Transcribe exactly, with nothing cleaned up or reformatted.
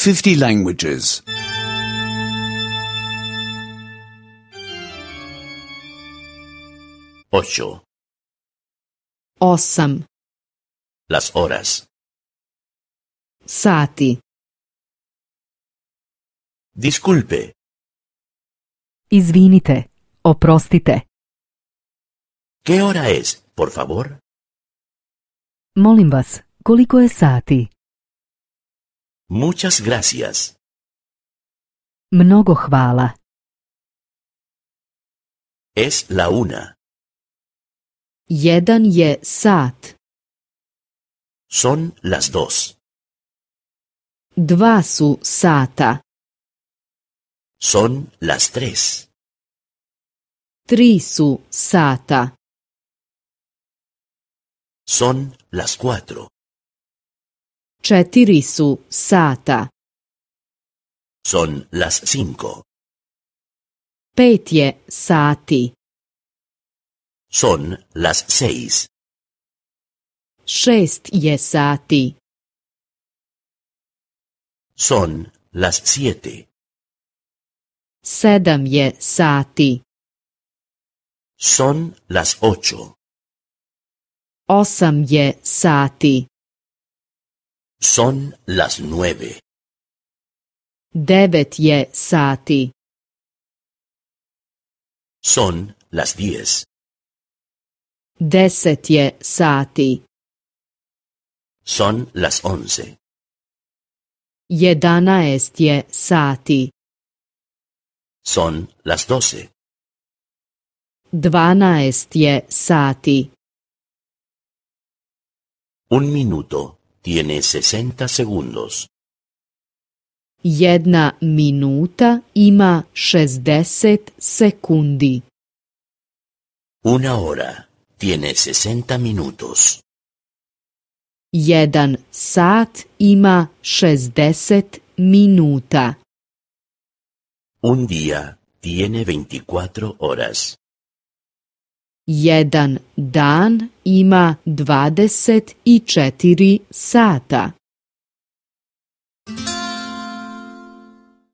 fifty languages. Ocho. Osam. Las horas. Sati. Disculpe. Izvinite, oprostite. ¿Qué hora es, por favor? Molim vas, koliko je sati? Muchas gracias. Mnogo hvala. Es la una. Jedan je sat. Son las dos. Dva su sata. Son las tres. Tri su sata. Son las cuatro. Četiri su sata. Son las cinco. Pet je sati. Son las seis. Šest je sati. Son las siete. Sedam je sati. Son las ocho. Osam je sati. Son las nueve. Devet je sati. Son las diez. Deset je sati. Son las once. Jedanaest je sati. Son las doce. Dvanaest je sati. Un minuto tiene sesenta segundos. Jedna minuta ima šezdeset sekundi. Una hora tiene sesenta minutos. Jedan sat ima šezdeset minuta. Un día tiene veinticuatro horas. Jedan dan ima dvadeset četiri sata.